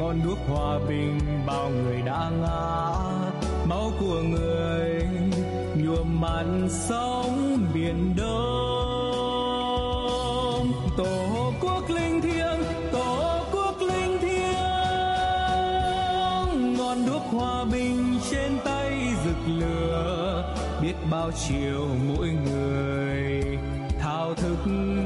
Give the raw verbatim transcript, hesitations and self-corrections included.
ngọn đuốc hòa bình bao người đã ngã, máu của người nhuộm màn sóng biển đông. Tổ quốc linh thiêng, tổ quốc linh thiêng, ngọn đuốc hòa bình trên tay rực lửa, biết bao chiều mỗi người thao thức